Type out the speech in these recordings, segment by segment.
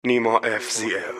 نیما FZL.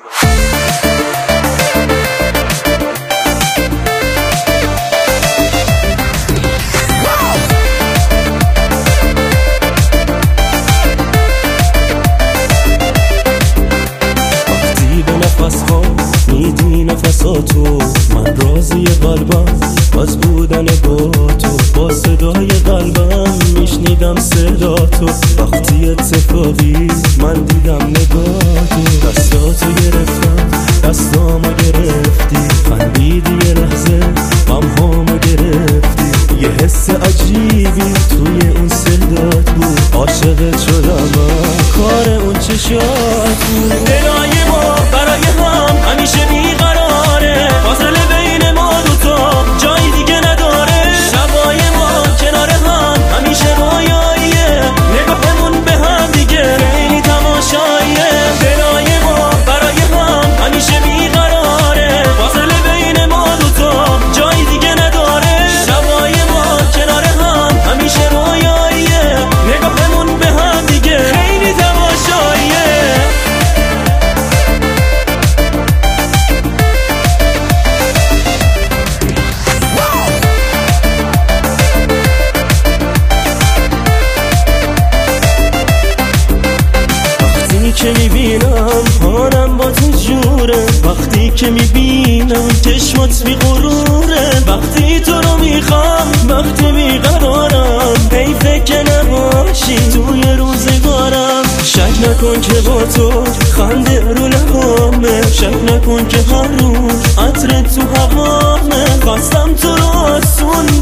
وقتی به نفس ها میدی نفساتو، من راضی قلبم از بودن با تو، با صدای قلبم میشنیدم صداتو. وقتی اتفاقی من دیدم نگاهتو، دستاتو گرفتم دستامو گرفتی، خندیدی یه لحظه غمهامو گرفتی. یه حس عجیبی توی اون صدات بود، عاشقت شدم من، کار اون چشات بود. دلای ما برای هم همیشه بیقراره، فاصله بین ما دوتا جای دیگه نداره. شبای ما کنار هم همیشه رویاییه، نگاهمون به هم دیگه خیلی تماشاییه. دلای ما برای هم همیشه بیقراره، فاصله بین ما دوتا جای دیگه نداره. شبای ما کنار هم همیشه رویاییه، نگاهمون به هم دیگه خیلی تماشاییه. وقتی که میبینم حالم با تو جوره، وقتی که میبینم چشمات بی غروره. وقتی تو رو میخوام وقتی بیقرارم، حیفه که نباشی توی روزگارم. شک نکن که با تو خنده رو لبامه، شک نکن که هر روز عطرت تو هوامه. خواستم تو رو آسون